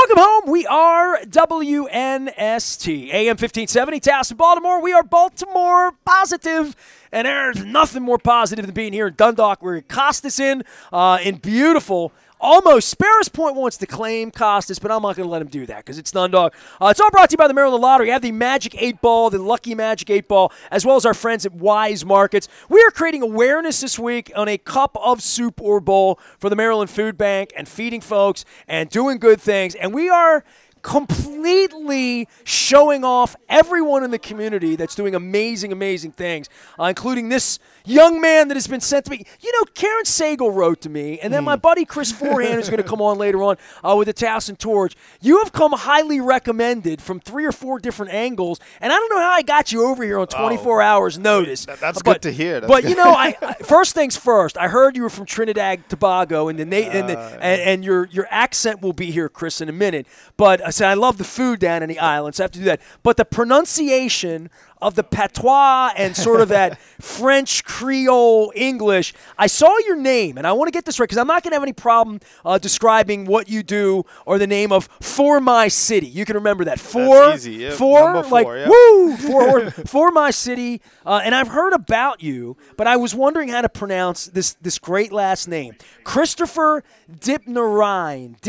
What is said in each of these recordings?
Welcome home. We are WNST, AM 1570, Taos in Baltimore. We are Baltimore positive, and there's nothing more positive than being here in Dundalk, where Costas in beautiful. Almost. Sparrows Point wants to claim Costas, but I'm not going to let him do that because it's Dundalk. It's all brought to you by the Maryland Lottery. You have the Magic 8 Ball, the Lucky Magic 8 Ball, as well as our friends at Wise Markets. We are creating awareness this week on a cup of soup or bowl for the Maryland Food Bank and feeding folks and doing good things. And we are completely showing off everyone in the community that's doing amazing, amazing things, including this young man that has been sent to me. You know, Karen Sagal wrote to me, and then my buddy Chris Forehand, who's going to come on later on with the Towson Torch. You have come highly recommended from 3 or 4 different angles, and I don't know how I got you over here on 24 hours notice. That's good to hear. You know, I first things first, I heard you were from Trinidad Tobago, and your accent will be here, Chris, in a minute. But I said I love the food down in the islands, so I have to do that. But the pronunciation of the patois and sort of that French Creole English. I saw your name, and I want to get this right because I'm not going to have any problem describing what you do or the name of For My City. You can remember that. That's easy. Yeah. Four, like, yeah. Woo! For My City. And I've heard about you, but I was wondering how to pronounce this great last name. Christopher Dipnarine.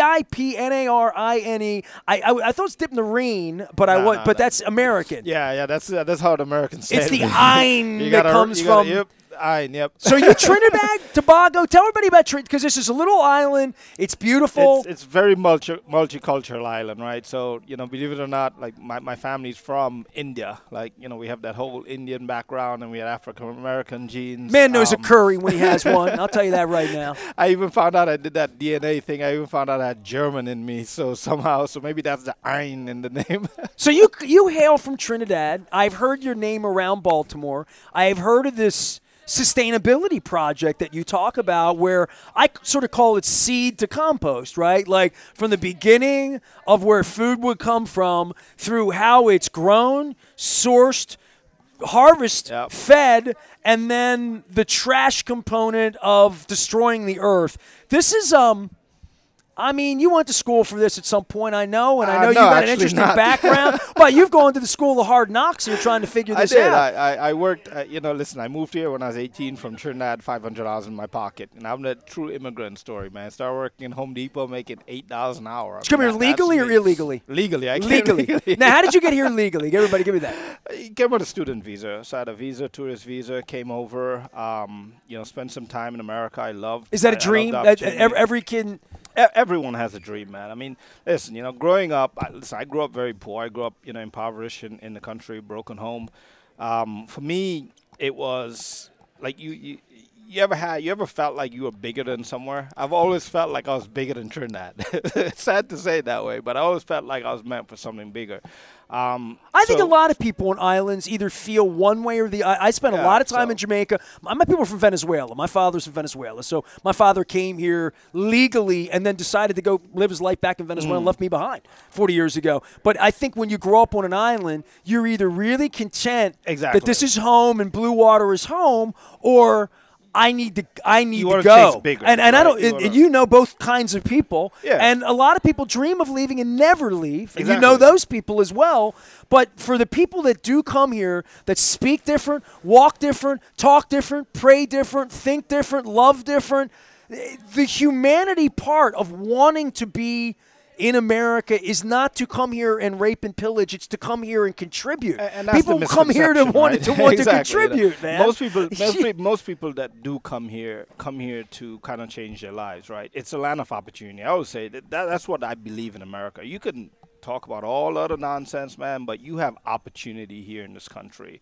Dipnarine. I thought it's Dipnarine, but that's American. Yeah, that's how the Americans say it. It's the ein that comes from. Yep. Yep. So you're Trinidad, Tobago. Tell everybody about Trinidad, because this is a little island. It's beautiful. It's very multicultural island, right? So, believe it or not, like my family's from India. Like, we have that whole Indian background, and we have African-American genes. Man knows a curry when he has one. I'll tell you that right now. I even found out I did that DNA thing. I even found out I had German in me. So maybe that's the ein in the name. So you hail from Trinidad. I've heard your name around Baltimore. I have heard of this sustainability project that you talk about, where I sort of call it seed to compost, right? Like from the beginning of where food would come from through how it's grown, sourced, fed, and then the trash component of destroying the earth. This is you went to school for this at some point, I know, and I know you've got an interesting background. But you've gone to the school of hard knocks, and you're trying to figure this out. I worked, listen, I moved here when I was 18 from Trinidad, $500 in my pocket. And I'm a true immigrant story, man. Started working in Home Depot, making $8 an hour. Did you come here legally or illegally? Legally. Legally. Now, how did you get here legally? Everybody give me that. I came on a student visa. So I had a visa, tourist visa, came over, spent some time in America. I loved. Is that a dream? Every kid. Everyone has a dream, man. I mean, listen, growing up, I grew up very poor. I grew up, impoverished in the country, broken home. For me, it was like you ever felt like you were bigger than somewhere? I've always felt like I was bigger than Trinidad. It's sad to say it that way, but I always felt like I was meant for something bigger. I think a lot of people on islands either feel one way or the other. I spent a lot of time in Jamaica. My people are from Venezuela. My father's from Venezuela. So my father came here legally and then decided to go live his life back in Venezuela and left me behind 40 years ago. But I think when you grow up on an island, you're either really content that this is home and blue water is home, or I need to go. Bigger, and right? I don't. And you know both kinds of people. Yeah. And a lot of people dream of leaving and never leave. And exactly. you know those people as well. But for the people that do come here, that speak different, walk different, talk different, pray different, think different, love different, the humanity part of wanting to be in America is not to come here and rape and pillage. It's to come here and contribute. And that's people come here to want exactly, to contribute, man. Most people that do come here to kind of change their lives, right? It's a land of opportunity. I always say that's what I believe in America. You can talk about all other nonsense, man, but you have opportunity here in this country.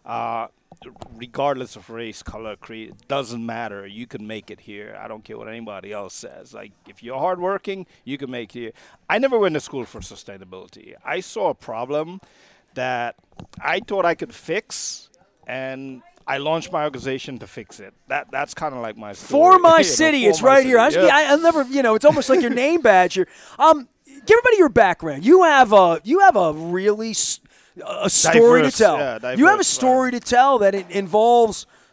Regardless of race, color, creed, it doesn't matter. You can make it here. I don't care what anybody else says. Like, if you're hardworking, you can make it here. I never went to school for sustainability. I saw a problem that I thought I could fix, and I launched my organization to fix it. That's kind of like my story. For My City, it's right here. I'll never, it's almost like your name badge here. Give everybody your background. You have a really a story diverse, to tell. diverse, you have a story to tell that it involves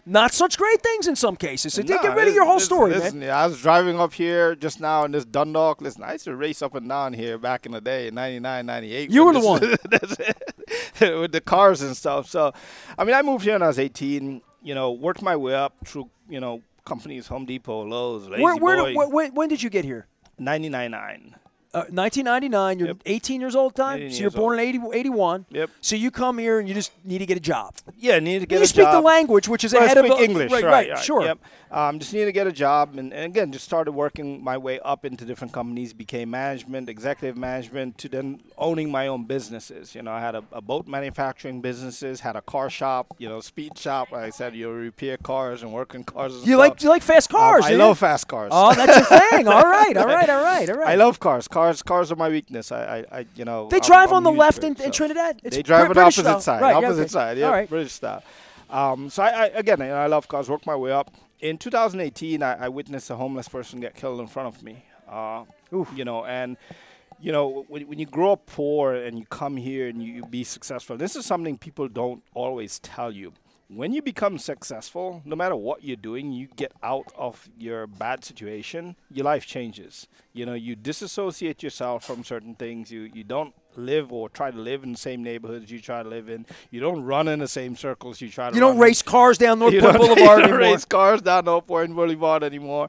not such great things in some cases. So get rid of your whole story, man. I was driving up here just now in this Dundalk. Listen, I used to race up and down here back in the day, in 99, 98. You were the one. With the cars and stuff. So, I mean, I moved here when I was 18, worked my way up through, companies, Home Depot, Lowe's, Lazy Boy. When did you get here? 99. 1999, you're 18 years old time? So you're born in 81. Yep. So you come here and you just need to get a job. Yeah, need to get a job. You speak the language, which is ahead of of English. Right, sure. Yep. Just need to get a job. And again, just started working my way up into different companies, became management, executive management, to then owning my own businesses. I had a boat manufacturing businesses, had a car shop, speed shop. Like I said, repair cars and work in cars and you stuff. like fast cars, I love fast cars. Oh, that's your thing. All right. I love cars. Cars are my weakness. They drive on the left in Trinidad. They drive on the British opposite style. side. Right, opposite side. Yeah, right. British style. So I love cars. Worked my way up. In 2018, I witnessed a homeless person get killed in front of me. When you grow up poor and you come here and you be successful, this is something people don't always tell you. When you become successful, no matter what you're doing, you get out of your bad situation, your life changes. You disassociate yourself from certain things. You don't live or try to live in the same neighborhoods you try to live in. You don't run in the same circles you try to run. You don't race cars down North Point Boulevard anymore. You don't race cars down North Point Boulevard anymore.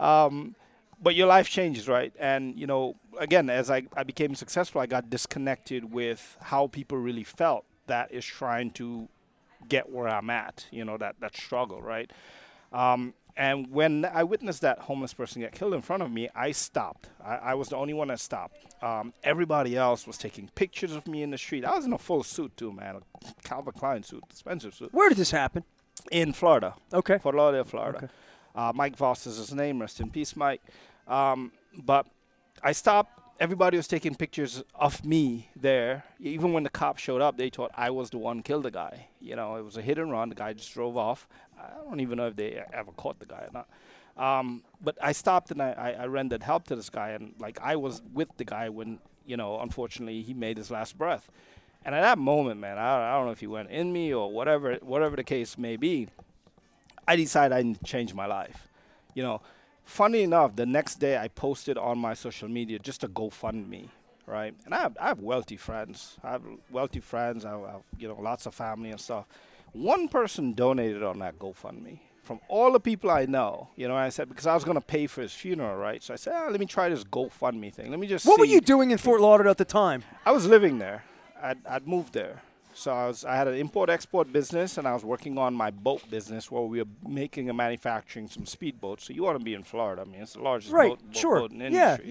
But your life changes, right? And, again, as I became successful, I got disconnected with how people really felt that is trying to get where I'm at, that struggle, right? And when I witnessed that homeless person get killed in front of me, I stopped. I was the only one that stopped. Everybody else was taking pictures of me in the street. I was in a full suit too, man, a Calvin Klein suit, expensive suit. Where did this happen? In Florida. Okay. Fort Lauderdale, Florida. Okay. Mike Voss is his name. Rest in peace, Mike. But I stopped. Everybody was taking pictures of me there. Even when the cops showed up, they thought I was the one who killed the guy. It was a hit and run. The guy just drove off. I don't even know if they ever caught the guy or not. But I stopped and I rendered help to this guy. And, I was with the guy when, unfortunately, he made his last breath. And at that moment, man, I don't know if he went in me or whatever the case may be, I decided I need to change my life. Funny enough, the next day I posted on my social media just a GoFundMe, right? And I have wealthy friends. I have lots of family and stuff. One person donated on that GoFundMe from all the people I know. I said, because I was going to pay for his funeral, right? So I said, let me try this GoFundMe thing. Let me just What were you doing in Fort Lauderdale at the time? I was living there. I'd moved there. So I had an import-export business, and I was working on my boat business where we were making and manufacturing some speedboats. So you want to be in Florida. I mean, it's the largest boat in the industry.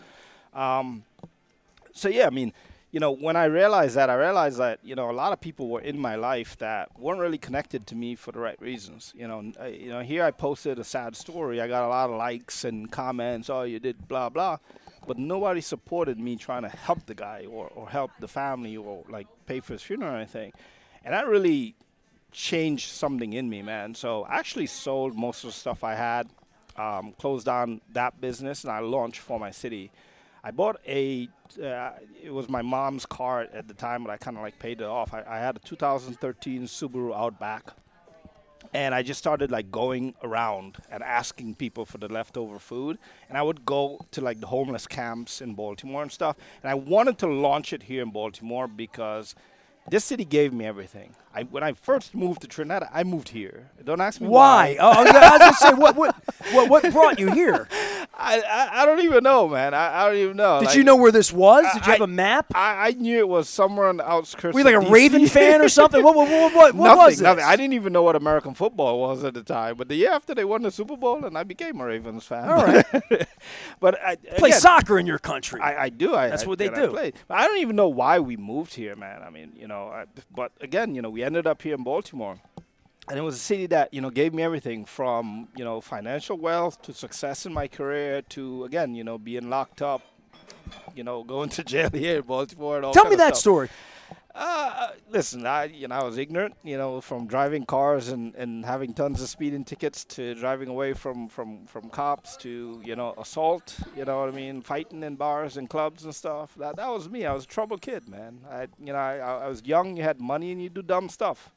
When I realized that, a lot of people were in my life that weren't really connected to me for the right reasons. Here I posted a sad story. I got a lot of likes and comments. Oh, you did blah, blah. But nobody supported me trying to help the guy or help the family or pay for his funeral or anything. And that really changed something in me, man. So I actually sold most of the stuff I had, closed down that business, and I launched For My City. I bought it was my mom's car at the time, but I kind of paid it off. I had a 2013 Subaru Outback. And I just started going around and asking people for the leftover food. And I would go to the homeless camps in Baltimore and stuff. And I wanted to launch it here in Baltimore because this city gave me everything. When I first moved to Trinidad, I moved here. Don't ask me why. I was going to say, what brought you here? I don't even know, man. I don't even know. Did you know where this was? Did you have a map? I knew it was somewhere on the outskirts. Were you a Raven fan or something? What was it? Nothing. I didn't even know what American football was at the time. But the year after they won the Super Bowl, and I became a Ravens fan. All right. But play soccer in your country. I do. That's what they do. But I don't even know why we moved here, man. I mean, but again, we ended up here in Baltimore. And it was a city that, gave me everything from, financial wealth to success in my career to, again, being locked up, going to jail here in Baltimore and all Tell me that stuff. Story. Listen, I was ignorant, from driving cars and having tons of speeding tickets to driving away from cops to, assault, fighting in bars and clubs and stuff. That was me. I was a troubled kid, man. I was young, you had money, and you do dumb stuff.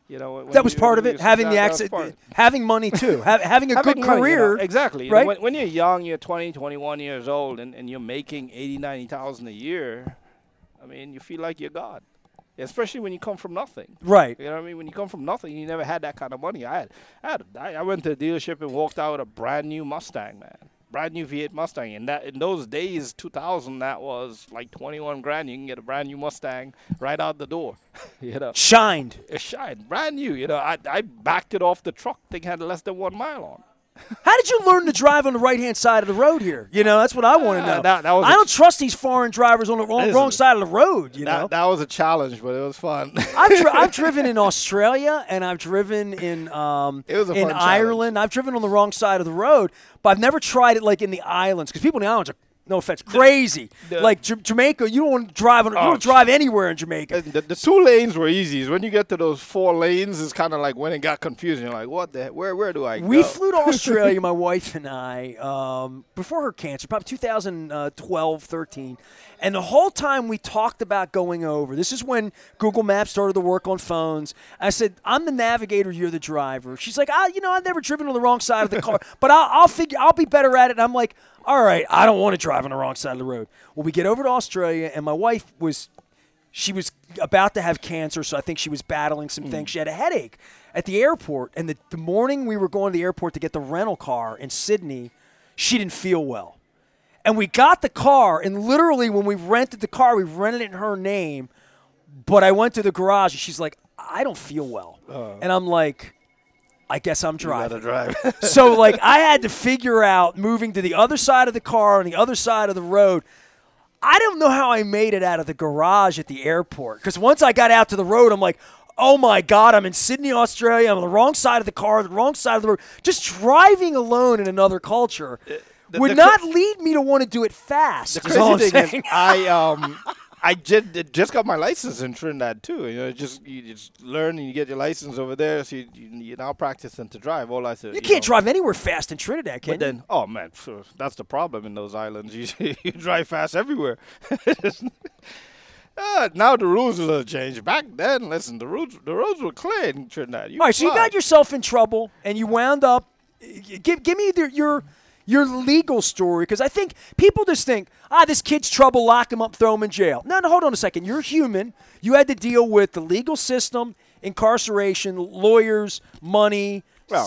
You know, that was part of it. Having the accent, having money too, having a good career. You know, exactly. Right. You know, when you're young, you're 20, 21 years old, and you're making 80, 90,000 a year. I mean, you feel like you're God, especially when you come from nothing. Right. You know what I mean? When you come from nothing, you never had that kind of money. I went to the dealership and walked out with a brand new Mustang, man. Brand new V8 Mustang, and that in those days, 2000, that was like 21 grand. You can get a brand new Mustang right out the door. You know, shined. It shined, brand new. You know, I backed it off the truck. Thing had less than 1 mile on. How did you learn to drive on the right-hand side of the road here? You know, that's what I want to know. I don't trust these foreign drivers on the wrong side of the road, you know. That was a challenge, but it was fun. I've driven in Australia, and I've driven in Ireland. I've driven on the wrong side of the road, but I've never tried it like in the islands, because people in the islands are, no offense, crazy. Like Jamaica, you don't want to drive you don't drive anywhere in Jamaica. The 2 lanes were easy. When you get to those 4 lanes, it's kind of like when it got confusing. You're like, what the heck? Where do I go? We flew to Australia, my wife and I, before her cancer, probably 2012, 13. And the whole time we talked about going over. This is when Google Maps started to work on phones. I said, I'm the navigator, you're the driver. She's like, I've never driven on the wrong side of the car, but I'll be better at it. And I'm like, all right, I don't want to drive on the wrong side of the road. Well, we get over to Australia, and my wife was about to have cancer, so I think she was battling some things. She had a headache at the airport, and the morning we were going to the airport to get the rental car in Sydney, she didn't feel well. And we got the car, and literally when we rented the car, we rented it in her name, but I went to the garage, and she's like, I don't feel well. And I'm like, I guess I'm driving. You gotta drive. So, like, I had to figure out moving to the other side of the car on the other side of the road. I don't know how I made it out of the garage at the airport, because once I got out to the road, I'm like, oh, my God, I'm in Sydney, Australia. I'm on the wrong side of the car, the wrong side of the road. Just driving alone in another culture would not lead me to want to do it fast. The crazy thing is, I just got my license in Trinidad too. You know, you just learn and you get your license over there, so you now practicing to drive. All I said, you can't drive anywhere fast in Trinidad, can you? Then, oh man, sure, that's the problem in those islands. You drive fast everywhere. Now the rules have changed. Back then, listen, the roads were clear in Trinidad. All right, so you got yourself in trouble, and you wound up. Give me your legal story, because I think people just think, this kid's trouble, lock him up, throw him in jail. No, hold on a second. You're human. You had to deal with the legal system, incarceration, lawyers, money,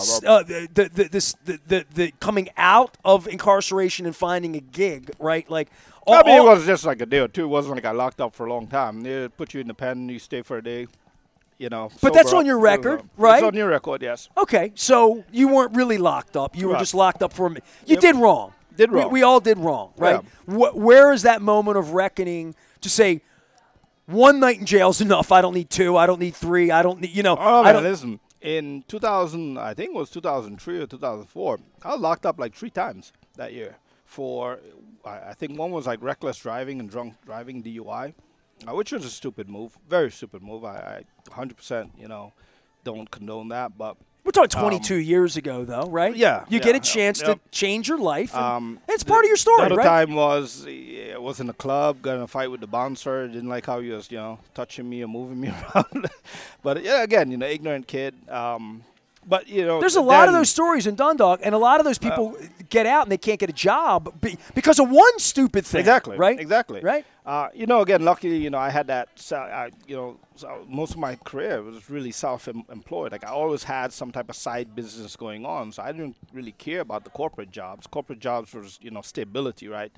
the coming out of incarceration and finding a gig, right? Like, it was just like a deal too. It wasn't like I locked up for a long time. They put you in the pen, you stay for a day. You know, but that's on your record, right? It's on your record, yes. Okay, so you weren't really locked up. You were just locked up for a minute. You did wrong. We all did wrong, right? Yeah. Where is that moment of reckoning to say, one night in jail is enough. I don't need 2. I don't need 3. I don't need, listen, in 2000, I think it was 2003 or 2004, I was locked up like 3 times that year for, I think one was like reckless driving and drunk driving, DUI. Which was a stupid move, very stupid move. I 100%, don't condone that. But we're talking 22 years ago, though, right? Yeah. You get a chance to change your life. And it's part of your story, the right? other time was I was in a club, got in a fight with the bouncer. Didn't like how he was, touching me or moving me around. But yeah, again, ignorant kid. But there's a lot of those stories in Dundalk, and a lot of those people get out and they can't get a job because of one stupid thing. Exactly. Right. Exactly. Right. Again, luckily, I had that. Most of my career was really self-employed. Like I always had some type of side business going on, so I didn't really care about the corporate jobs. Corporate jobs was, stability, right?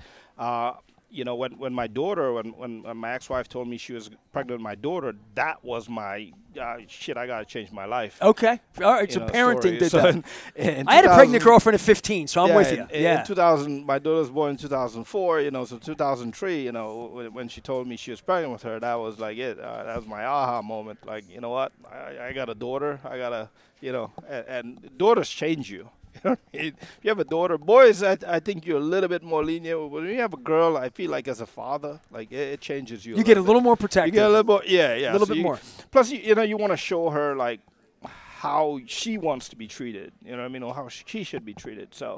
When my daughter, when my ex-wife told me she was pregnant with my daughter, that was my I got to change my life. Okay. All right. So parenting did that. In I had a pregnant girlfriend at 15, so I'm with you. In 2000, my daughter was born in 2004, so 2003, when she told me she was pregnant with her, that was like it. That was my aha moment. Like, you know what? I got a daughter. I got to, and daughters change you. If you have a daughter, boys, I think you're a little bit more lenient. When you have a girl, I feel like as a father, like it changes you. You get a little more protective. You get a little more, a little bit more. Plus, you want to show her like how she wants to be treated. You know what I mean, or how she should be treated. So,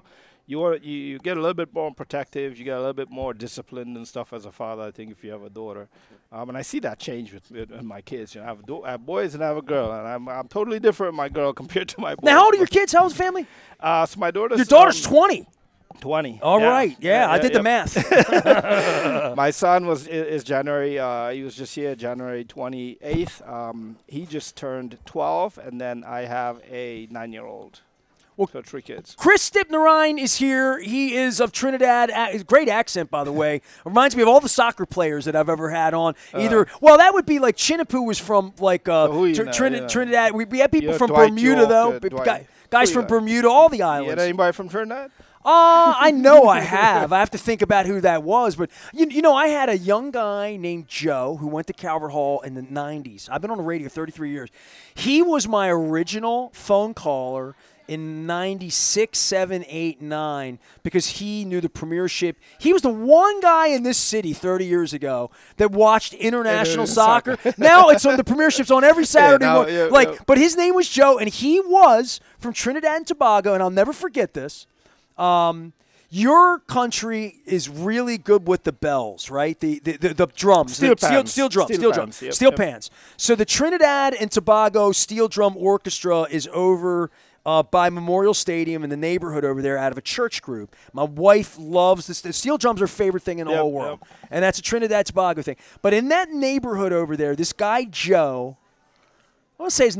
you get a little bit more protective. You get a little bit more disciplined and stuff as a father. I think if you have a daughter, and I see that change with my kids. You know, I have boys and I have a girl, and I'm totally different with my girl compared to my boys. Now, how old are your kids? How old's the family? So my daughter's Your daughter's 20. 20. All right. Yeah, I did the math. My son is January. He was just here January 28th. He just turned 12, and then I have a 9-year-old. Well, so 3 kids. Chris Stipnarine is here. He is of Trinidad. Great accent, by the way. Reminds me of all the soccer players that I've ever had on. Well, that would be like Chinipu was from like Trinidad. We had people from Dwight Bermuda, York, though. Guys from Bermuda, all the islands. You had anybody from Trinidad? I know I have. I have to think about who that was. But, you know, I had a young guy named Joe who went to Calvert Hall in the 90s. I've been on the radio 33 years. He was my original phone caller in 96, 7, 8, 9 because he knew the premiership. He was the one guy in this city 30 years ago that watched international soccer. Now it's on the premiership's on every Saturday morning. But his name was Joe, and he was from Trinidad and Tobago, and I'll never forget this. Your country is really good with the bells, right? The drums, steel drums. Pans. So the Trinidad and Tobago Steel Drum Orchestra is over by Memorial Stadium in the neighborhood over there out of a church group. My wife loves this. The steel drums are her favorite thing in the whole world. And that's a Trinidad Tobago thing. But in that neighborhood over there, this guy Joe, I want to say it's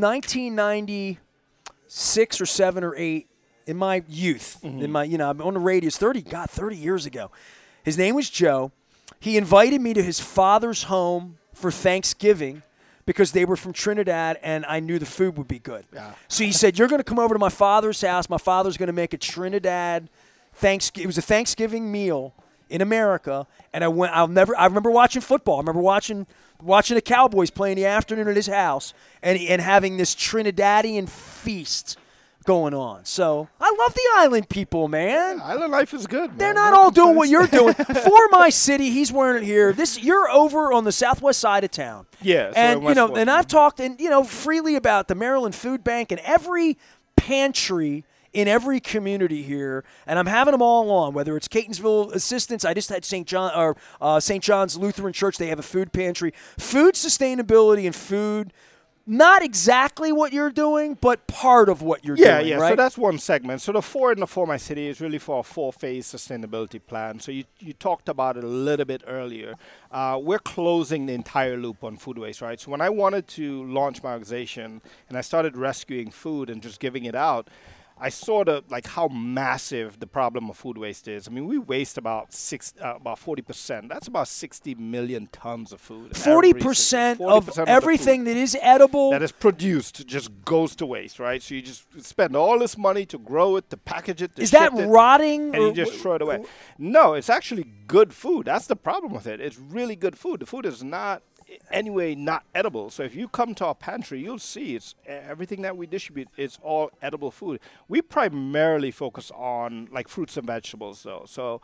1996 or 7 or 8, in my youth, in my, I'm on the radio, it's 30 years ago. His name was Joe. He invited me to his father's home for Thanksgiving because they were from Trinidad and I knew the food would be good. Yeah. So he said, you're going to come over to my father's house. My father's going to make a Trinidad Thanksgiving. It was a Thanksgiving meal in America. And I remember watching football. I remember watching the Cowboys play in the afternoon at his house and having this Trinidadian feast going on. So I love the island people, man. Yeah, island life is good, man. They're not all doing what you're doing. For my city, he's wearing it here. You're over on the southwest side of town. Yeah. And and I've talked freely about the Maryland Food Bank and every pantry in every community here, and I'm having them all on, whether it's Catonsville Assistance. I just had St. John's Lutheran Church. They have a food pantry. Food sustainability and food, not exactly what you're doing, but part of what you're doing, Yeah, right? So that's one segment. So the 4 in the For My City is really for a 4-phase sustainability plan. So you talked about it a little bit earlier. We're closing the entire loop on food waste, right? So when I wanted to launch my organization and I started rescuing food and just giving it out, I saw how massive the problem of food waste is. I mean, we waste about 40%. That's about 60 million tons of food. 40% of everything that is edible, that is produced, just goes to waste, right? So you just spend all this money to grow it, to package it, to is that ship it, rotting? And you just throw it away. No, it's actually good food. That's the problem with it. It's really good food. The food is not anyway not edible. So if you come to our pantry, you'll see it's everything that we distribute is all edible food. We primarily focus on fruits and vegetables though. So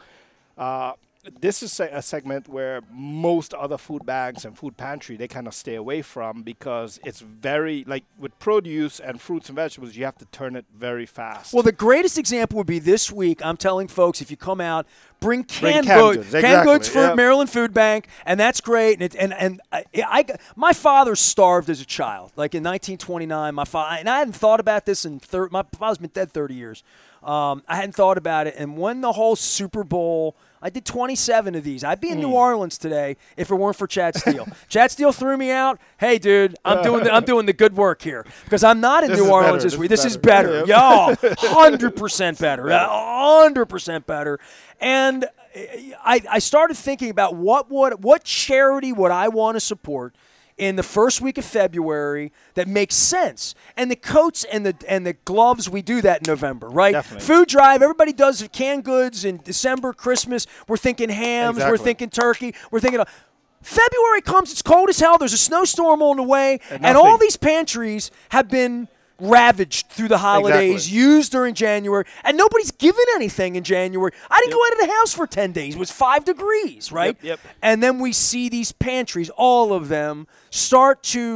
this is a segment where most other food banks and food pantry, they kind of stay away from because it's very, with produce and fruits and vegetables, you have to turn it very fast. Well, the greatest example would be this week. I'm telling folks, if you come out, bring canned goods. Exactly. Canned goods for Maryland Food Bank, and that's great. And my father starved as a child, in 1929. My father, and I hadn't thought about this my father's been dead 30 years. I hadn't thought about it, and when the whole Super Bowl, I did 27 of these. I'd be in New Orleans today if it weren't for Chad Steele. Chad Steele threw me out. Hey, dude, I'm doing the good work here because I'm not in New Orleans this week. This is better. Y'all, 100% better. 100% better. And I started thinking about what charity would I want to support in the first week of February that makes sense. And the coats and the gloves, we do that in November, right? Definitely. Food drive, everybody does canned goods in December, Christmas. We're thinking hams, We're thinking turkey, we're thinking February comes, it's cold as hell, there's a snowstorm on the way, and all these pantries have been ravaged through the holidays, used during January, and nobody's given anything in January. I didn't go out of the house for 10 days. It was 5 degrees, right? Yep. And then we see these pantries, all of them, start to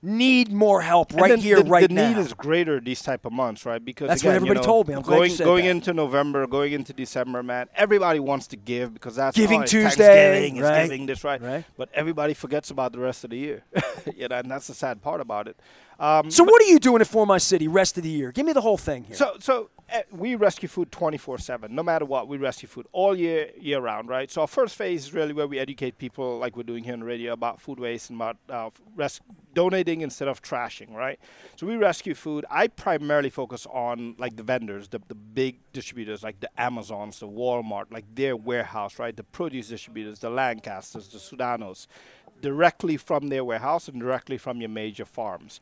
need more help And right then here, right the now. need is greater these type of months, right? Because That's again, what everybody told me. I'm glad you said going that. into November, going into December, man, everybody wants to give because that's Giving it's Tuesday, Thanksgiving, right? it's giving this, right? Right. But everybody forgets about the rest of the year, and that's the sad part about it. So what are you doing at For My City rest of the year? Give me the whole thing here. So we rescue food 24/7. No matter what, we rescue food all year round, right? So our first phase is really where we educate people, like we're doing here on the radio, about food waste and about donating instead of trashing, right? So we rescue food. I primarily focus on like the vendors, the big distributors, like the Amazons, the Walmart, like their warehouse, right? The produce distributors, the Lancasters, the Sudanos, directly from their warehouse and directly from your major farms.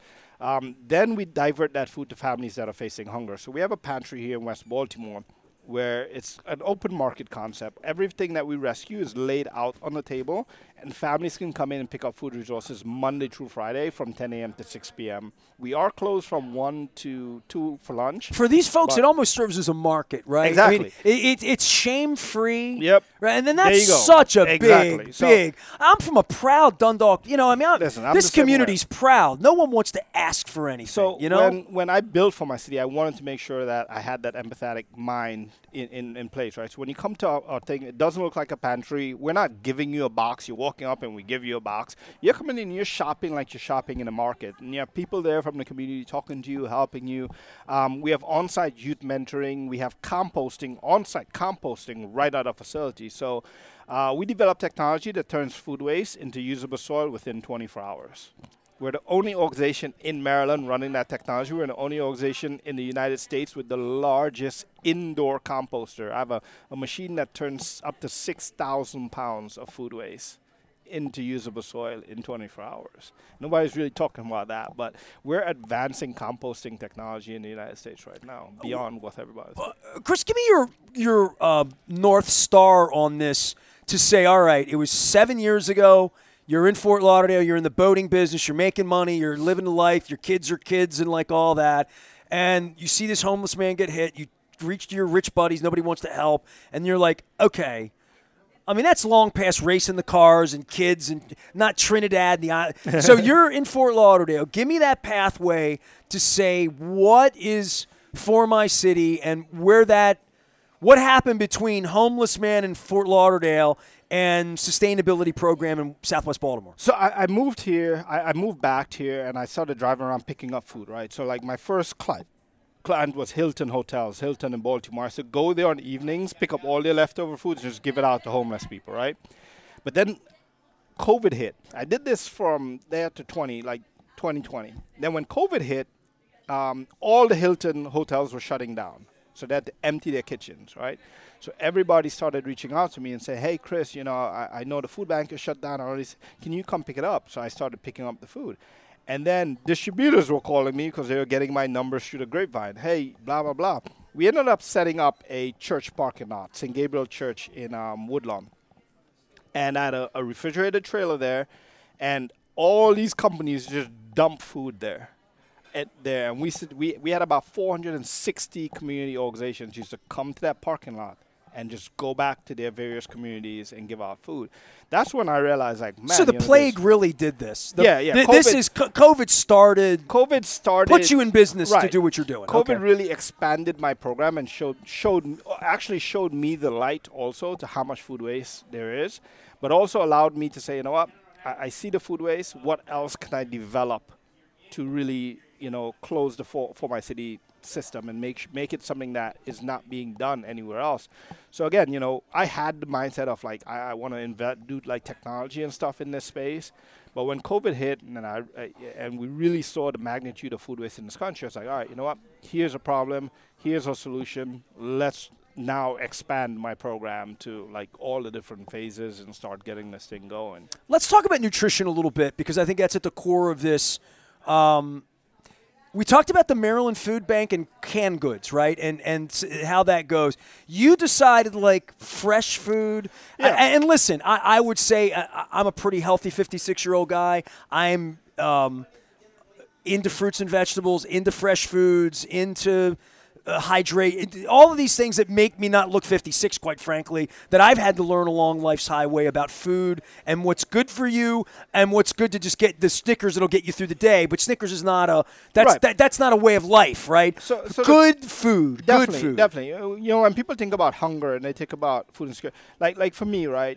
Then we divert that food to families that are facing hunger. So we have a pantry here in West Baltimore where it's an open market concept. Everything that we rescue is laid out on the table, and families can come in and pick up food resources Monday through Friday from 10 a.m. to 6 p.m. We are closed from 1 to 2 for lunch. For these folks, But- it almost serves as a market, right? Exactly. I mean, it's shame-free. Yep. Right, and then There that's you go. such a Exactly. big, So- big. I'm from a proud Dundalk. You know, I mean, Listen, I'm this the same way. community's proud. No one wants to ask for anything. So you know, when I built For My City, I wanted to make sure that I had that empathetic mind in place, right? So when you come to our thing, it doesn't look like a pantry. We're not giving you a box. You're walking up and we give you a box. You're coming in, you're shopping like you're shopping in a market. And you have people there from the community talking to you, helping you. We have on-site youth mentoring. We have composting, on-site composting right at our facility. So we developed technology that turns food waste into usable soil within 24 hours. We're the only organization in Maryland running that technology. We're the only organization in the United States with the largest indoor composter. I have a machine that turns up to 6,000 pounds of food waste into usable soil in 24 hours. Nobody's really talking about that, but we're advancing composting technology in the United States right now, beyond what everybody's doing. Chris, give me your North Star on this to say, all right, it was 7 years ago. You're in Fort Lauderdale. You're in the boating business. You're making money. You're living the life. Your kids are kids and like all that. And you see this homeless man get hit. You reach to your rich buddies. Nobody wants to help. And you're like, okay. I mean, that's long past racing the cars and kids and not Trinidad and the island. So you're in Fort Lauderdale. Give me that pathway to say what is For My City and what happened between homeless man in Fort Lauderdale and sustainability program in Southwest Baltimore. So I moved here. I moved back here, and I started driving around picking up food, right? So like my first client was Hilton Hotels, Hilton in Baltimore. I said, go there on evenings, pick up all their leftover foods, and just give it out to homeless people, right? But then COVID hit. I did this from there to 2020. Then when COVID hit, all the Hilton hotels were shutting down. So they had to empty their kitchens, right? So everybody started reaching out to me and say, hey, Chris, you know, I know the food bank is shut down already. Can you come pick it up? So I started picking up the food. And then distributors were calling me because they were getting my numbers through the grapevine. Hey, blah, blah, blah. We ended up setting up a church parking lot, St. Gabriel Church in Woodlawn. And I had a refrigerated trailer there. And all these companies just dump food there. And we had about 460 community organizations used to come to that parking lot and just go back to their various communities and give out food. That's when I realized, like, man. So the plague really did this. Yeah. COVID started. COVID started. Put you in business to right. do what you're doing. COVID Okay. really expanded my program and showed me the light also to how much food waste there is, but also allowed me to say, you know what, I see the food waste. What else can I develop to really, close the For My City system and make it something that is not being done anywhere else. So again, I had the mindset of like I want to do like technology and stuff in this space. But when COVID hit and we really saw the magnitude of food waste in this country, I was like, all right, you know what? Here's a problem. Here's a solution. Let's now expand my program to like all the different phases and start getting this thing going. Let's talk about nutrition a little bit because I think that's at the core of this. We talked about the Maryland Food Bank and canned goods, right? And how that goes. You decided like fresh food. Yeah. And listen, I would say I'm a pretty healthy 56-year-old guy. I'm into fruits and vegetables, into fresh foods, into hydrate, all of these things that make me not look 56, quite frankly, that I've had to learn along life's highway about food and what's good for you and what's good to just get the Snickers that'll get you through the day. But Snickers is not that's not a way of life, right? So good food. Definitely, Good food. definitely. When people think about hunger and they think about food insecurity, like for me, right?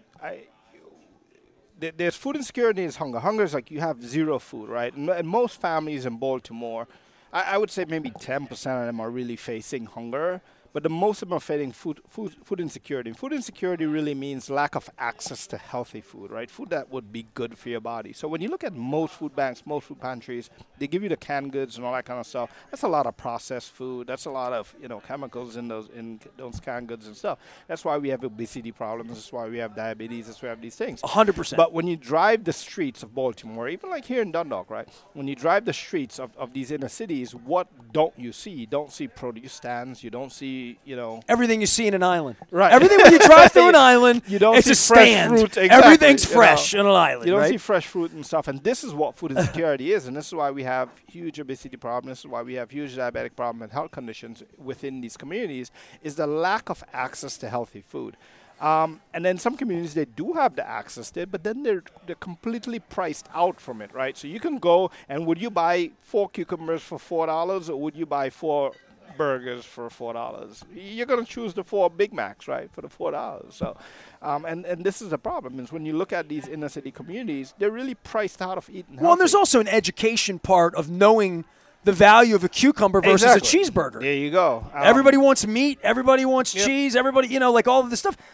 There's food insecurity and there's hunger. Hunger is like you have zero food, right? And most families in Baltimore, I would say maybe 10% of them are really facing hunger, but the most of them are facing food insecurity. Food insecurity really means lack of access to healthy food, right? Food that would be good for your body. So when you look at most food banks, most food pantries, they give you the canned goods and all that kind of stuff. That's a lot of processed food. That's a lot of chemicals in those canned goods and stuff. That's why we have obesity problems. That's why we have diabetes. That's why we have these things. 100%. But when you drive the streets of Baltimore, even like here in Dundalk, right? When you drive the streets of these inner cities, what don't you see? You don't see produce stands. You don't see, everything you see in an island. Right. Everything when you drive through an island, you don't it's see a fresh stand. fruit, exactly, Everything's fresh on an island. You don't right? see fresh fruit and stuff. And this is what food insecurity is. And this is why we have huge obesity problem. This is why we have huge diabetic problem and health conditions within these communities, is the lack of access to healthy food. And then some communities, they do have the access there, but then they're completely priced out from it, right? So you can go, and would you buy 4 cucumbers for $4, or would you buy 4 burgers for $4? You're going to choose the 4 Big Macs, right, for the $4. So, and this is the problem, is when you look at these inner city communities, they're really priced out of eating healthy. Well, and there's also an education part of knowing the value of a cucumber versus a cheeseburger. There you go. Everybody wants meat. Everybody wants cheese. Everybody, like all of this stuff.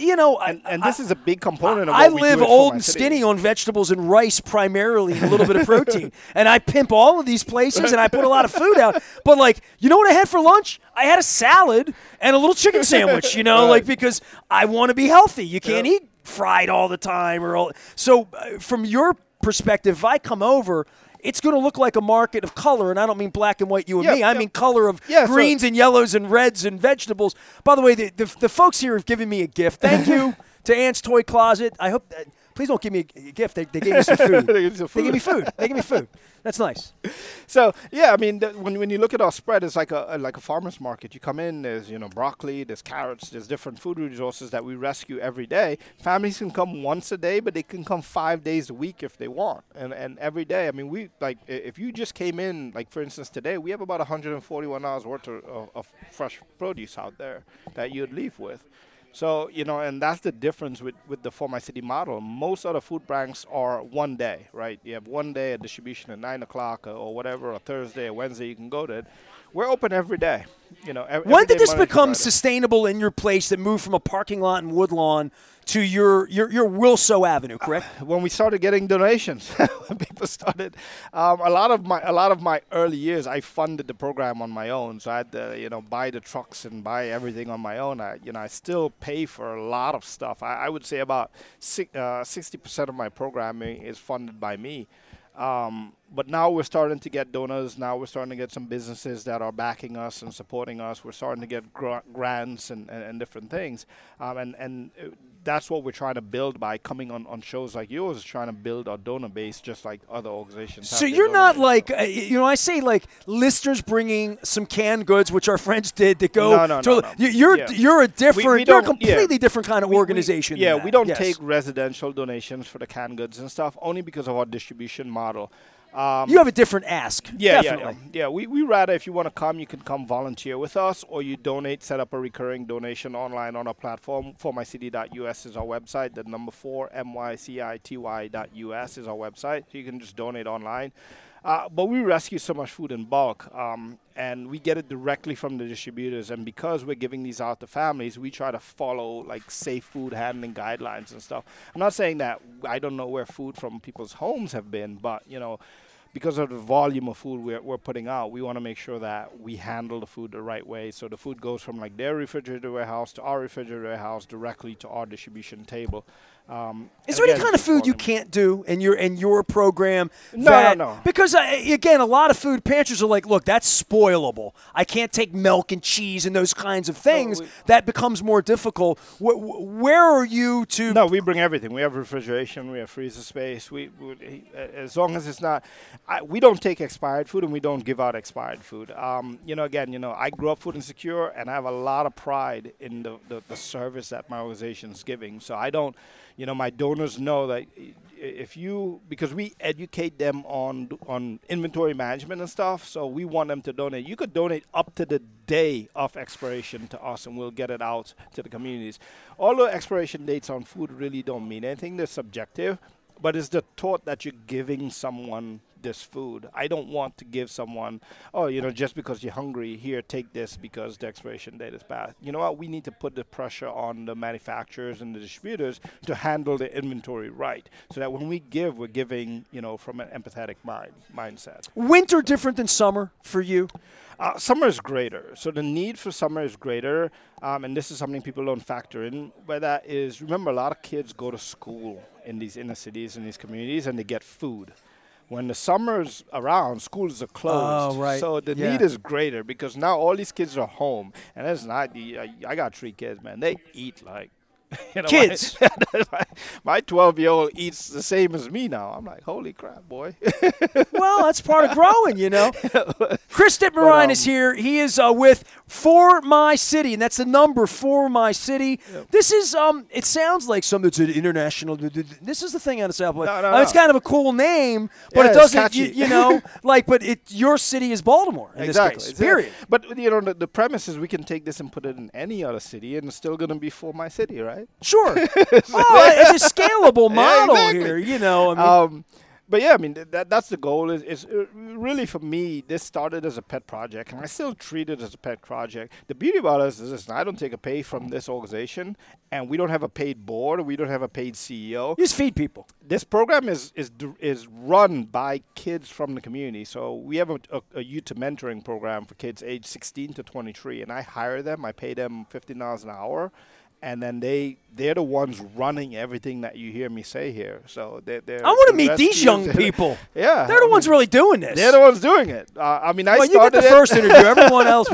And this is a big component of I what we live do at old For My and City. skinny on vegetables and rice primarily, and a little bit of protein. And I pimp all of these places, and I put a lot of food out. But, you know what I had for lunch? I had a salad and a little chicken sandwich, Right. because I want to be healthy. You can't eat fried all the time. So from your perspective, if I come over, it's going to look like a market of color, and I don't mean black and white, you and me. I mean color of greens and yellows and reds and vegetables. By the way, the folks here have given me a gift. Thank you to Aunt's Toy Closet. I hope that, please don't give me a gift. They gave me some food. They gave me food. They gave me food. That's nice. So I mean, when you look at our spread, it's like a farmer's market. You come in, there's broccoli, there's carrots, there's different food resources that we rescue every day. Families can come once a day, but they can come 5 days a week if they want, and every day. I mean, we if you just came in, for instance today, we have about $141 worth of fresh produce out there that you'd leave with. So, and that's the difference with the For My City model. Most other food banks are one day, right? You have one day of distribution at 9 o'clock or whatever, or Thursday or Wednesday, you can go to it. We're open every day. Every when did day, this Monday to become Friday. sustainable in your place that moved from a parking lot in Woodlawn to your Wilso Avenue, correct? When we started getting donations, when people started, a lot of my early years, I funded the program on my own. So I had to, buy the trucks and buy everything on my own. I still pay for a lot of stuff. I would say about 60% of my programming is funded by me. But now we're starting to get donors. Now we're starting to get some businesses that are backing us and supporting us. We're starting to get grants and different things. And that's what we're trying to build by coming on shows like yours, trying to build our donor base just like other organizations. So you're not I say Lister's bringing some canned goods, which our friends did, that go. No. You're a different, you're a completely different kind of organization. We don't take residential donations for the canned goods and stuff, only because of our distribution model. You have a different ask. Definitely. Yeah. We rather, if you want to come, you can come volunteer with us, or you donate, set up a recurring donation online on our platform. ForMyCity.us is our website. The number 4, MYCITY.us is our website. So you can just donate online. But we rescue so much food in bulk, and we get it directly from the distributors. And because we're giving these out to families, we try to follow safe food handling guidelines and stuff. I'm not saying that I don't know where food from people's homes have been, but because of the volume of food we're putting out, we want to make sure that we handle the food the right way. So the food goes from their refrigerator warehouse to our refrigerator warehouse directly to our distribution table. Is there any kind of food you can't do in your program? No. Because again, a lot of food pantries are like, look, that's spoilable. I can't take milk and cheese and those kinds of things. That becomes more difficult. Where are you to? No, we bring everything. We have refrigeration. We have freezer space. We as long as it's not, we don't take expired food and we don't give out expired food. I grew up food insecure and I have a lot of pride in the service that my organization is giving. So I don't. My donors know that because we educate them on inventory management and stuff, so we want them to donate. You could donate up to the day of expiration to us, and we'll get it out to the communities. All the expiration dates on food really don't mean anything. They're subjective, but it's the thought that you're giving someone this food. I don't want to give someone, just because you're hungry, here, take this because the expiration date is bad. You know what? We need to put the pressure on the manufacturers and the distributors to handle the inventory right, so that when we give, we're giving, from an empathetic mindset. Winter different than summer for you? Summer is greater. So the need for summer is greater, and this is something people don't factor in. But that is, remember, a lot of kids go to school in these inner cities and these communities, and they get food. When the summer's around, schools are closed. Oh, right. So the need is greater because now all these kids are home. And it's not, I got 3 kids, man. They eat like, kids. My 12-year-old eats the same as me now. I'm like, holy crap, boy. Well, that's part of growing, Chris Dittmerine is here. He is with For My City, and that's the number, For My City. Yep. This is, it sounds like something that's an international. This is the thing out of South Florida. No. It's kind of a cool name, but it doesn't, your city is Baltimore in this case, period. But, the premise is we can take this and put it in any other city, and it's still going to be For My City, right? Sure. It's a scalable model here, But yeah, that's the goal. Is really, for me, this started as a pet project, and I still treat it as a pet project. The beauty about us is this: I don't take a pay from this organization, and we don't have a paid board, we don't have a paid CEO. You just feed people. This program is run by kids from the community. So we have a youth mentoring program for kids aged 16 to 23, and I hire them. I pay them $15 an hour. And then they're the ones running everything that you hear me say here. So they're I want to meet these young people. Yeah, they're the ones really doing this. They're the ones doing it. You get the first interview. Everyone else.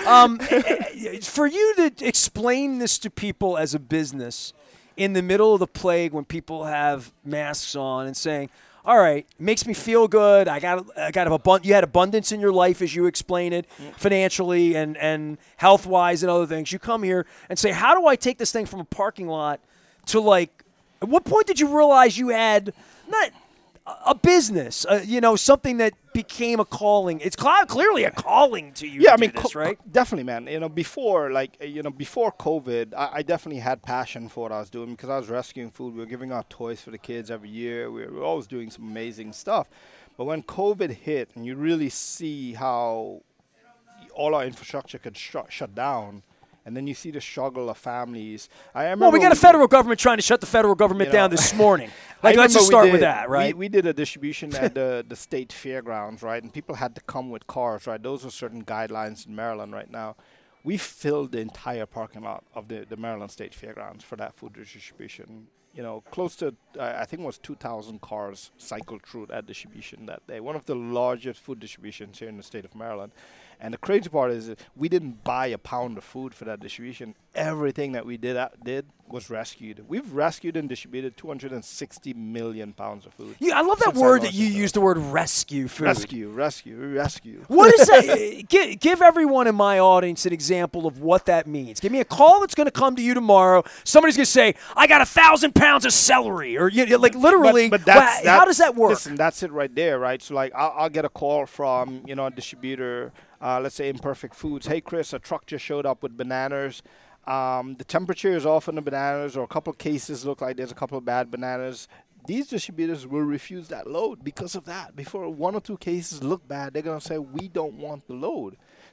For you to explain this to people as a business in the middle of the plague, when people have masks on, and saying, all right, makes me feel good. I got you had abundance in your life, as you explain it, financially and health-wise and other things. You come here and say, how do I take this thing from a parking lot to, at what point did you realize you had not a business, something that became a calling? It's clearly a calling to you. Yeah, to do this, right? Definitely, man. Before COVID, I definitely had passion for what I was doing because I was rescuing food. We were giving out toys for the kids every year. We were always doing some amazing stuff. But when COVID hit, and you really see how all our infrastructure could shut down. And then you see the struggle of families. We got a federal government trying to shut the federal government down this morning. Let's just start with that, right? We did a distribution at the state fairgrounds, right? And people had to come with cars, right? Those are certain guidelines in Maryland right now. We filled the entire parking lot of the Maryland State Fairgrounds for that food distribution. Close to, I think it was 2,000 cars cycled through that distribution that day. One of the largest food distributions here in the state of Maryland. And the crazy part is that we didn't buy a pound of food for that distribution. Everything that we did was rescued. We've rescued and distributed 260 million pounds of food. Yeah, I love that word that you use, the word rescue food. Rescue. What is that? Give everyone in my audience an example of what that means. Give me a call that's going to come to you tomorrow. Somebody's going to say, I got 1,000 pounds of celery. Or literally, but how does that work? Listen, that's it right there, right? So I'll get a call from, a distributor, let's say Imperfect Foods. Hey, Chris, a truck just showed up with bananas. The temperature is off on the bananas, or a couple of cases look like there's a couple of bad bananas. These distributors will refuse that load because of that. Before 1 or 2 cases look bad, they're going to say, we don't want the load.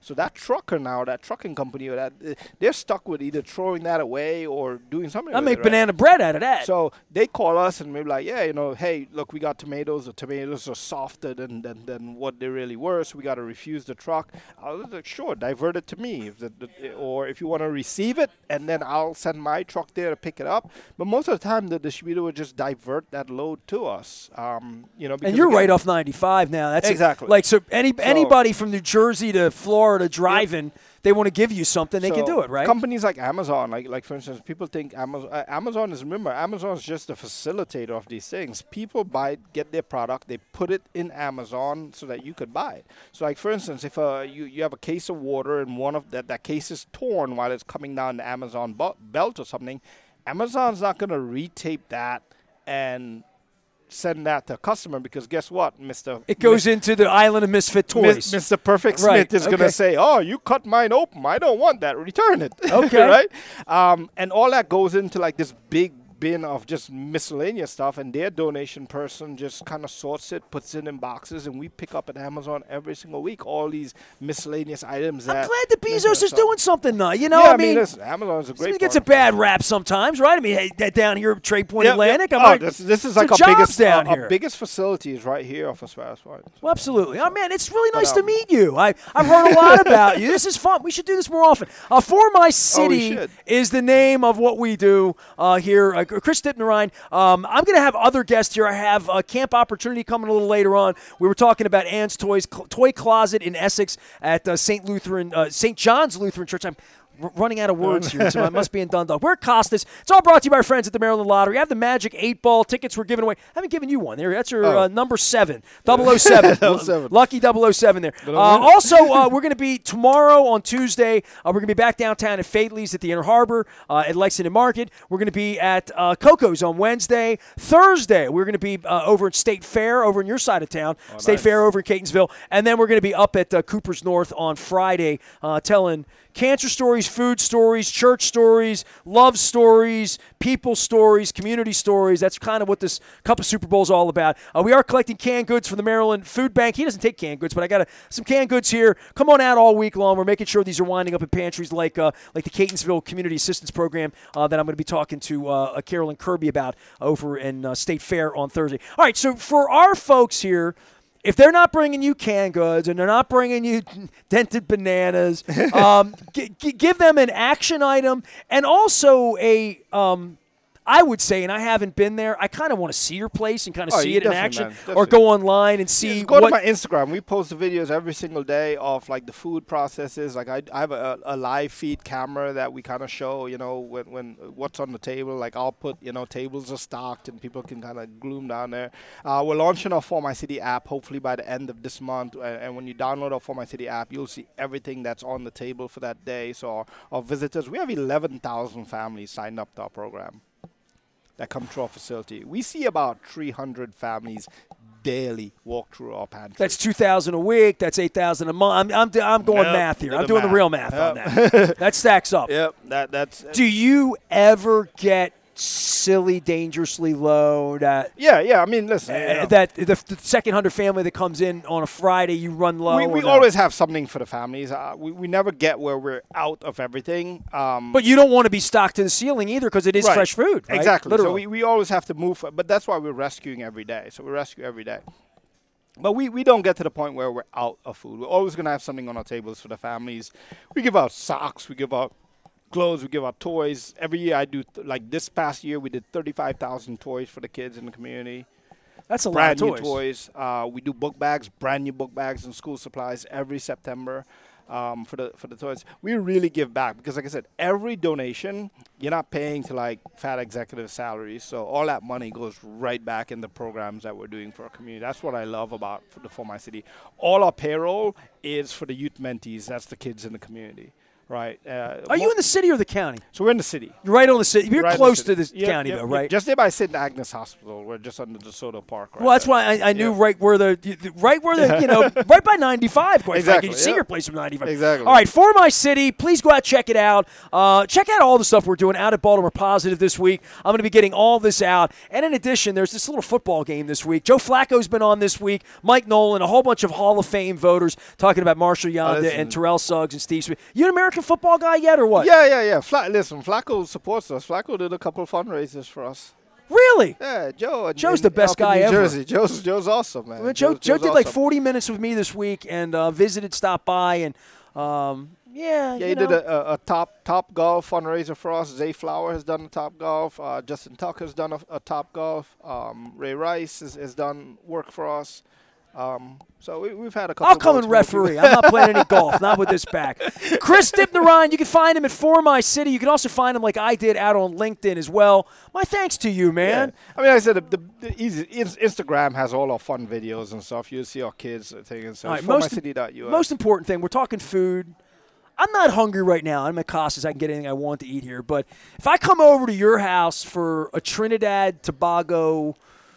So that trucker now, that trucking company, or that they're stuck with either throwing that away or doing something. I with make it, right? banana bread out of that. So they call us and we're like, yeah, hey, look, we got tomatoes. The tomatoes are softer than what they really were, so we got to refuse the truck. I was like, sure, divert it to me, or if you want to receive it, and then I'll send my truck there to pick it up. But most of the time, the distributor would just divert that load to us. Because and you're again, right off 95 now. That's Exactly. So anybody from New Jersey to Florida driving, they want to give you something, they can do it, right? Companies like Amazon, like for instance, people think Amazon is just a facilitator of these things. People get their product, they put it in Amazon so that you could buy it. So like for instance, if you have a case of water and one of that case is torn while it's coming down the Amazon belt or something, Amazon's not going to retape that and send that to a customer, because guess what, Mr. It goes into the Island of Misfit Toys. Mr. Perfect Smith Right, is going to say, oh, you cut mine open. I don't want that. Return it. Okay. Right? And all that goes into like this big bin of just miscellaneous stuff, and their donation person just kind of sorts it, puts it in boxes, and we pick up at Amazon every single week all these miscellaneous items. I'm glad that Bezos is doing something now. Yeah, I mean, listen, Amazon's a great it gets a bad rap sometimes, right? I mean, hey, down here at Trade Point Atlantic. This is like our biggest facility is right here off of Sparrows Point. Well, absolutely. Oh, man, it's really nice to meet you. I've heard a lot about you. This is fun. We should do this more often. For My City is the name of what we do here. Chris Dipnerine. I'm going to have other guests here. I have a camp opportunity coming a little later on. We were talking about Ann's Toy Closet in Essex at St. John's Lutheran Church. I'm running out of words here, so I must be in Dundalk. We're at Costas. It's all brought to you by our friends at the Maryland Lottery. I have the Magic 8-ball tickets we're giving away. I haven't given you one. There, that's your number 7, 007. Lucky 007 there. Also, we're going to be tomorrow on Tuesday. We're going to be back downtown at Fately's at the Inner Harbor at Lexington Market. We're going to be at Coco's on Wednesday. Thursday, we're going to be over at State Fair over in your side of town. State Fair over in Catonsville. And then we're going to be up at Cooper's North on Friday telling cancer stories, food stories, church stories, love stories, people stories, community stories. That's kind of what this Cup of Super Bowl is all about. We are collecting canned goods from the Maryland Food Bank. He doesn't take canned goods, but I got some canned goods here. Come on out all week long. We're making sure these are winding up in pantries like the Catonsville Community Assistance Program that I'm going to be talking to Carolyn Kirby about over in State Fair on Thursday. All right, so for our folks here, if they're not bringing you canned goods and they're not bringing you dented bananas, give them an action item and also I would say, and I haven't been there, I kind of want to see your place and kind of see it in action, or go online and see. Go to my Instagram. We post the videos every single day of like the food processes. Like I have a live feed camera that we kind of show, when what's on the table. Like I'll put, tables are stocked and people can kind of glue them down there. We're launching our For My City app hopefully by the end of this month. And when you download our For My City app, you'll see everything that's on the table for that day. So our visitors, we have 11,000 families signed up to our program that come through our facility. We see about 300 families daily walk through our pantry. That's 2,000 a week. That's 8,000 a month. I'm going math here. I'm doing the real math on that. That stacks up. Yep. That's. Do you ever get silly, dangerously low? Yeah. I mean, listen. That the second 100 family that comes in on a Friday, you run low. We always have something for the families. We never get where we're out of everything. But you don't want to be stocked to the ceiling either, because it is fresh food. Right? Exactly. Literally. So we always have to move. But that's why we're rescuing every day. So we rescue every day. But we don't get to the point where we're out of food. We're always going to have something on our tables for the families. We give out socks. We give out clothes, we give out toys. Every year I do, like this past year, we did 35,000 toys for the kids in the community. That's a lot of Brand new toys. We do book bags, brand new book bags and school supplies every September for the toys. We really give back because, like I said, every donation, you're not paying to like fat executive salaries. So all that money goes right back in the programs that we're doing for our community. That's what I love about For My City. All our payroll is for the youth mentees. That's the kids in the community. right? Are you in the city or the county? So we're in the city. You're right on the city. You're Right in close the to city. the county, though, right? Just there by St. Agnes Hospital. We're just under DeSoto Park. Right Well, that's there. why I knew right where right by 95, quite Exactly, frankly. You see yeah. your place from 95. Exactly. All right, For My City, please go out, check it out. Check out all the stuff we're doing out at Baltimore Positive this week. I'm going to be getting all this out. And in addition, there's this little football game this week. Joe Flacco's been on this week, Mike Nolan, a whole bunch of Hall of Fame voters talking about Marshall Yonda and Terrell Suggs and Steve Smith. You an American football guy yet or what? Yeah. Listen, Flacco supports us. Flacco did a couple of fundraisers for us. Really? Yeah, Joe's the best guy New ever. Jersey. Joe's awesome, man. Well, Joe Joe's did like awesome. 40 minutes with me this week and visited, stopped by, and Yeah, he did a top golf fundraiser for us. Zay Flower has done a top golf. Justin Tucker's done a top golf. Ray Rice has done work for us. So we've had a couple. I'll come and referee. I'm not playing any golf, not with this back. Chris Dipnarine, you can find him at For My City. You can also find him like I did out on LinkedIn as well. My thanks to you, man. Yeah. I mean, I said the easy Instagram has all our fun videos and stuff. You'll see our kids taking so. Right, ForMyCity.us. Most important thing, we're talking food. I'm not hungry right now. I'm at Costas. I can get anything I want to eat here. But if I come over to your house for a Trinidad Tobago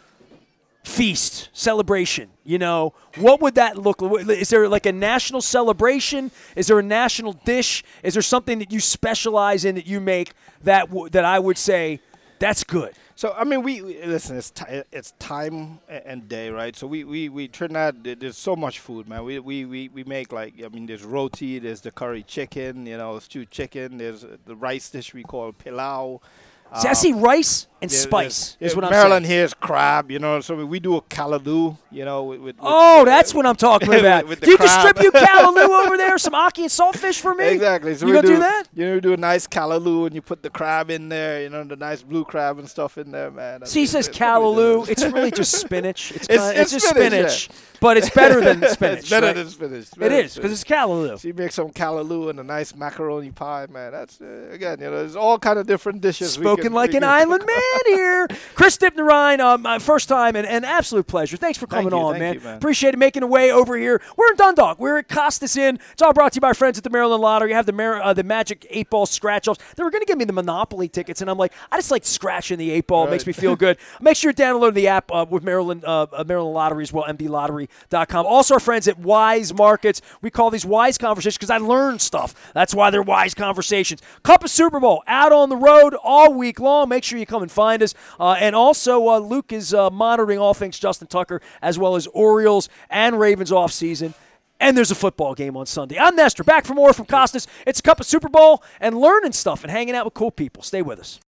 feast, celebration, what would that look like? Is there like a national celebration? Is there a national dish? Is there something that you specialize in that you make that I would say that's good? So I mean, we listen. It's time and day, right? So we Trinidad. There's so much food, man. We make there's roti, there's the curry chicken, stewed chicken. There's the rice dish we call pilau. See, I see rice and spice is what I'm saying. Maryland here's crab, so we do a callaloo, that's what I'm talking about. with the Do you crab. distribute callaloo over there? Some ackee and saltfish for me? Exactly. So you gonna do that? We do a nice callaloo and you put the crab in there, the nice blue crab and stuff in there, man. See, he says callaloo. It's really just spinach. It's just spinach, spinach, but it's better than spinach. It's better right? than spinach. It is, because it's callaloo. So you make some callaloo and a nice macaroni pie, man. That's, again, there's all kind of different dishes. Spoken like an island man here. Chris Dipnarine, my first time and an absolute pleasure. Thanks for coming on, man. Thank you, man. Appreciate it making a way over here. We're in Dundalk. We're at Costas Inn. It's all brought to you by our friends at the Maryland Lottery. You have the Magic 8-ball scratch-offs. They were going to give me the Monopoly tickets, and I'm like, I just like scratching the 8-ball. It makes me feel good. Make sure you download the app with Maryland Lottery as well, mdlottery.com. Also, our friends at Wise Markets. We call these Wise Conversations because I learn stuff. That's why they're Wise Conversations. Cup of Super Bowl out on the road all week long. Make sure you come and find us. And also, Luke is monitoring all things Justin Tucker as well as Orioles and Ravens offseason. And there's a football game on Sunday. I'm Nestor, back for more from Costas. It's a Cup of Super Bowl and learning stuff and hanging out with cool people. Stay with us.